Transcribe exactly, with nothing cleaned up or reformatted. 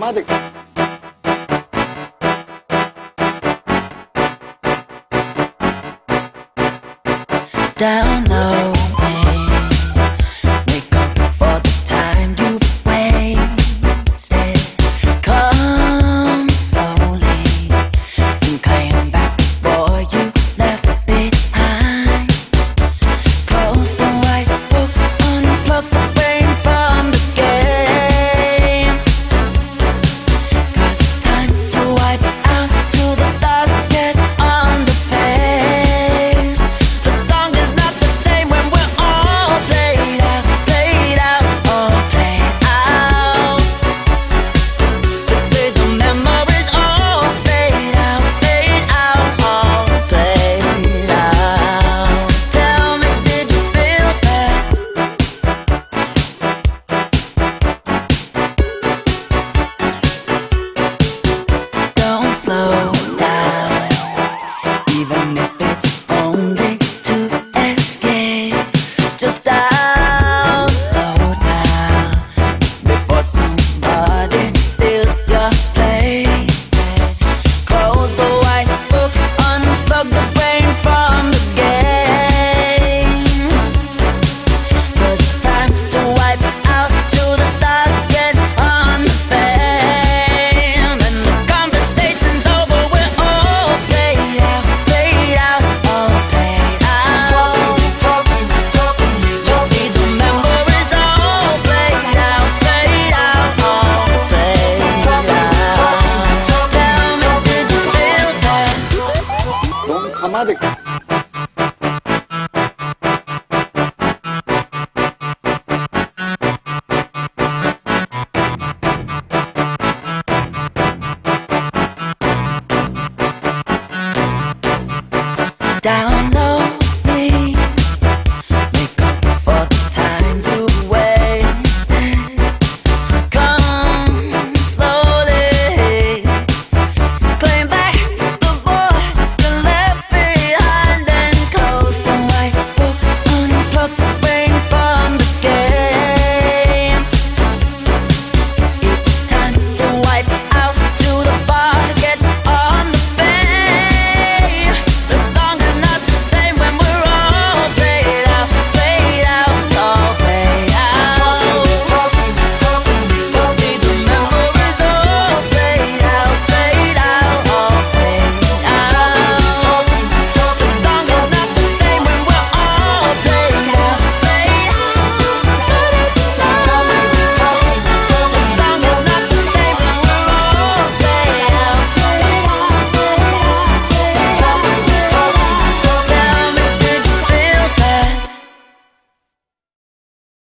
madre. Down low, make up for the time you've wasted. Come slowly and claim back the boy you left behind. Close the white book, unplug the brain from the game. 'Cause it's time to wipe out to the stars, get on the fame. The song is not the same when we're all played out, played out, all played out. They say the memories all played out, played out, all played out. Tell me, did you feel that? Don't slow down, even if it's only to escape. Just download now before somebody steals your place. Close the white book, unplug the brain from the game. 'Cause it's time to wipe out to the stars, get on the fame. And the conversation's over, we're all played out, played out, all played out. You see the memories all played out, played out, all played out. Tell me, did you feel that? Donka madre. Down low.